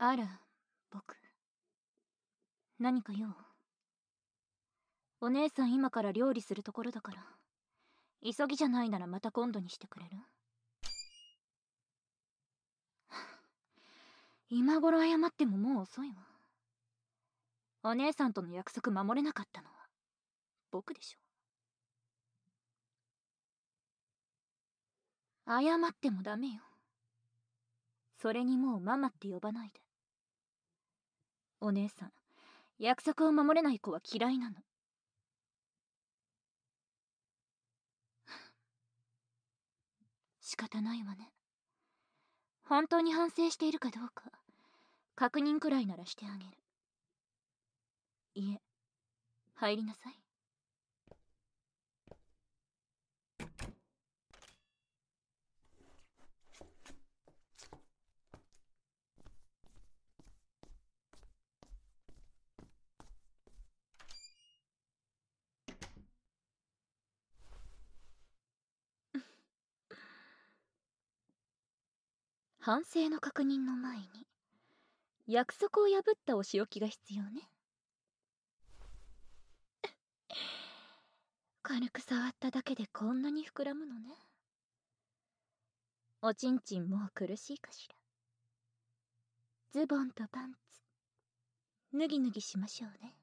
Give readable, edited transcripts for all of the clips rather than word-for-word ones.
あら、僕。何か用？お姉さん今から料理するところだから。急ぎじゃないならまた今度にしてくれる？今頃謝ってももう遅いわ。お姉さんとの約束守れなかったのは僕でしょ。謝ってもダメよ。それにもうママって呼ばないで。お姉さん、約束を守れない子は嫌いなの。仕方ないわね。本当に反省しているかどうか確認くらいならしてあげる。いえ、入りなさい。反省の確認の前に約束を破ったお仕置きが必要ね。軽く触っただけでこんなに膨らむのね。おちんちんもう苦しいかしら。ズボンとパンツ脱ぎ脱ぎしましょうね。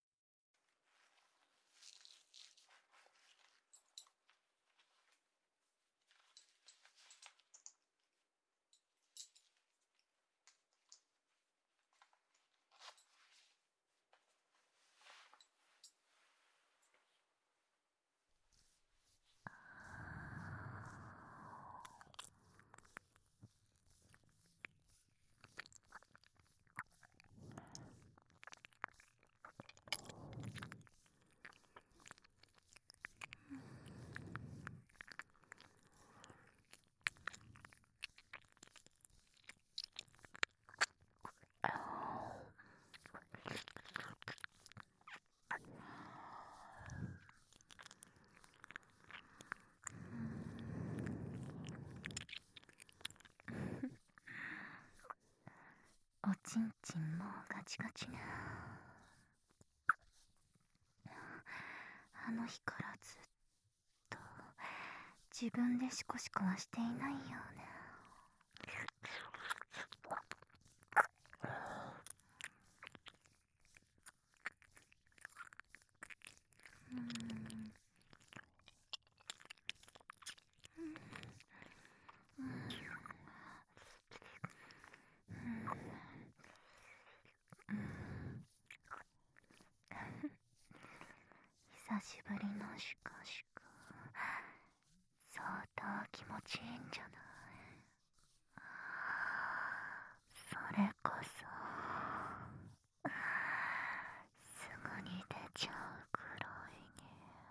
おちんちんもうガチガチね。あの日からずっと自分でシコシコはしていないよね。久しぶりのシコシコ、相当気持ちいいんじゃない？それこそすぐに出ちゃうくらいに。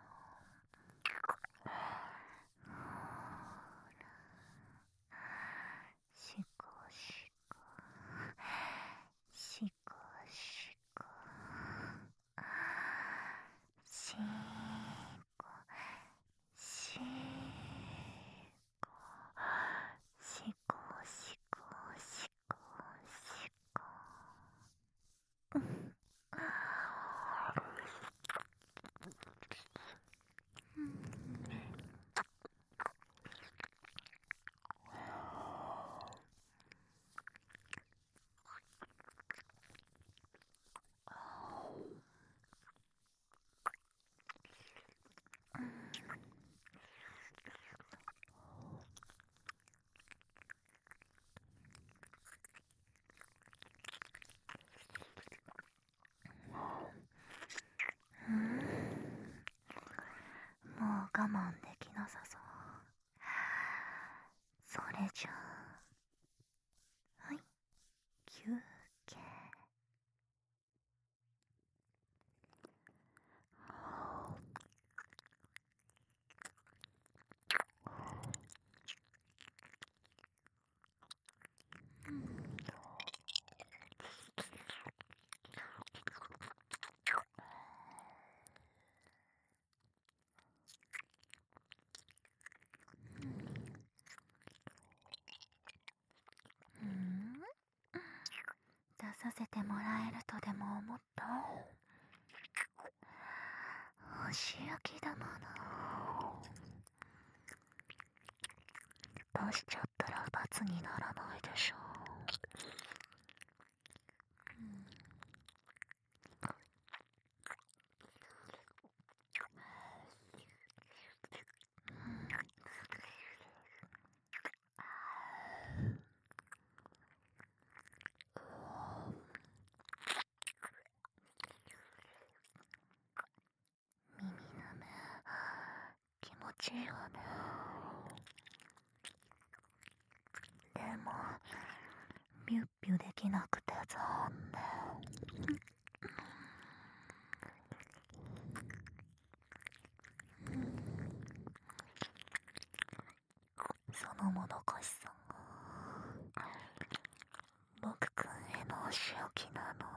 ほら、シコシコシコシコシコシコシコシコシコシコ。もう我慢できなさそう。それじゃあ、はい、休憩。 させてもらえるとでも思った？お仕置きだもの。出しちゃったら罰にならないでしょ。耳の目気持ちいいわね。でもビュッビュできなくて残念。そのもどかしさが僕くんへのお仕置きなの。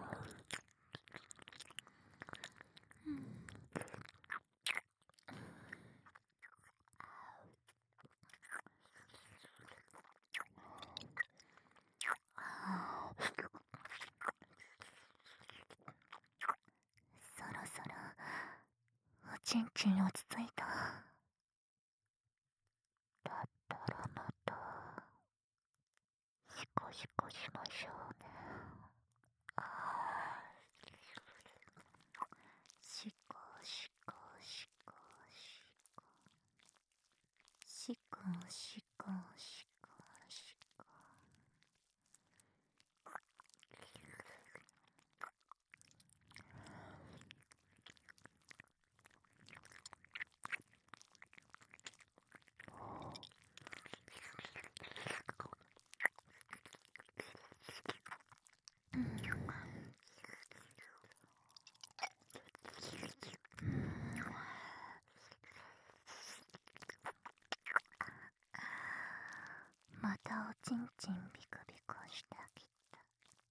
そろそろおちんちん落ち着いた。だったらまたシコシコしましょうね。シコシコシコシコシコシコシコ。またおちんちんビクビクしてきた。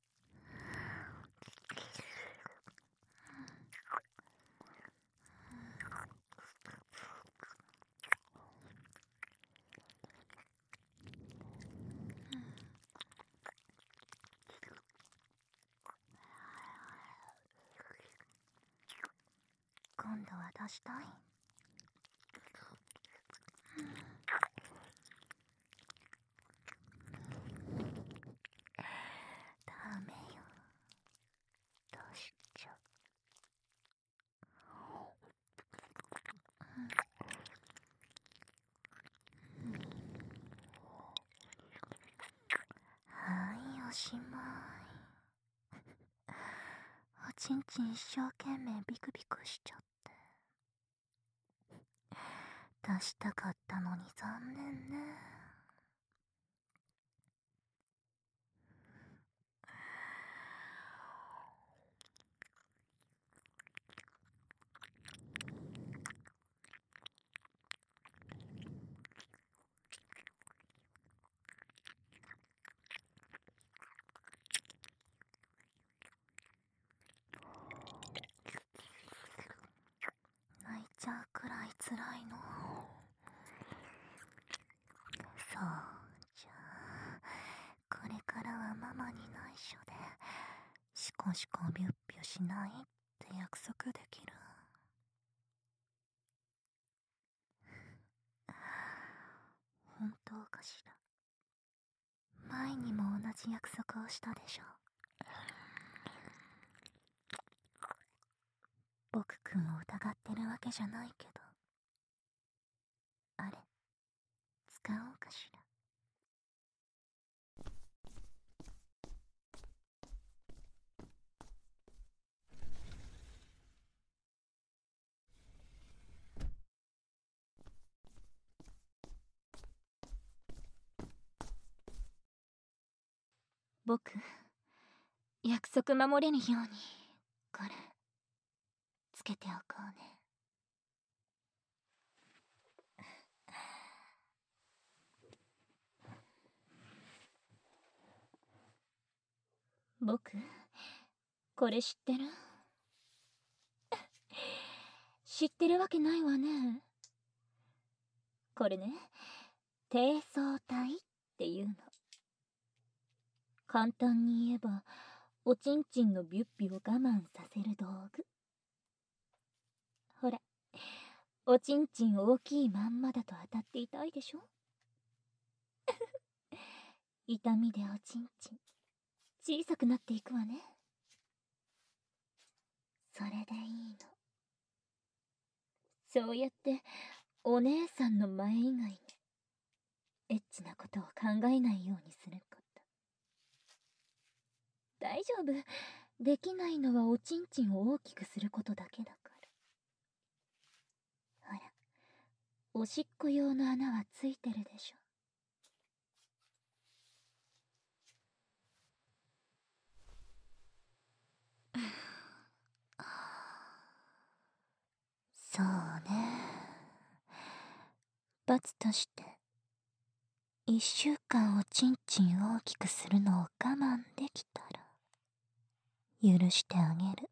今度は出したい？ダメよ。出しちゃう。はい、おしまい。おちんちん一生懸命ビクビクしちゃって。出したかったのに残念ね。泣いちゃうくらい辛いの？そうじゃあこれからはママに内緒でシコシコビュッビュしないって約束できる？本当かしら？前にも同じ約束をしたでしょ。僕くんを疑ってるわけじゃないけど、あれ使おうかしら。 僕、約束守れぬようにこれつけておこうね。僕、これ知ってる？知ってるわけないわね。これね、低層体っていうの。簡単に言えばおちんちんのビュッピを我慢させる道具。ほら、おちんちん大きいまんまだと当たって痛いでしょ。痛みでおちんちん小さくなっていくわね。それでいいの。そうやってお姉さんの前以外にエッチなことを考えないようにすること。大丈夫。できないのはおちんちんを大きくすることだけだから。ほら、おしっこ用の穴はついてるでしょ。 そうね。罰として1週間おちんちん大きくするのを我慢できたら許してあげる。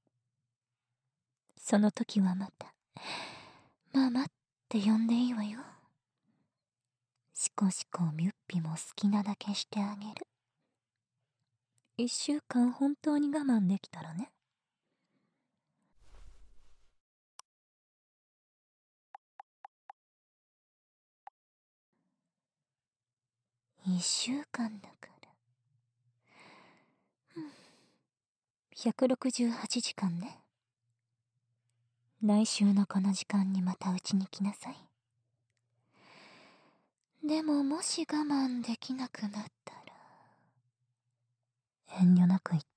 その時はまたママって呼んでいいわよ。シコシコミュッピも好きなだけしてあげる。1週間本当に我慢できたらね。1週間だから。168時間ね。来週のこの時間にまたうちに来なさい。でももし我慢できなくなったら遠慮なく言って。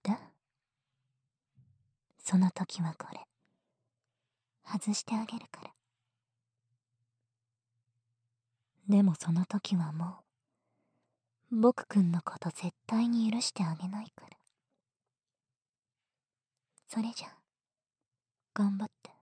その時はこれ外してあげるから。でもその時はもう僕くんのこと絶対に許してあげないから。それじゃ頑張って。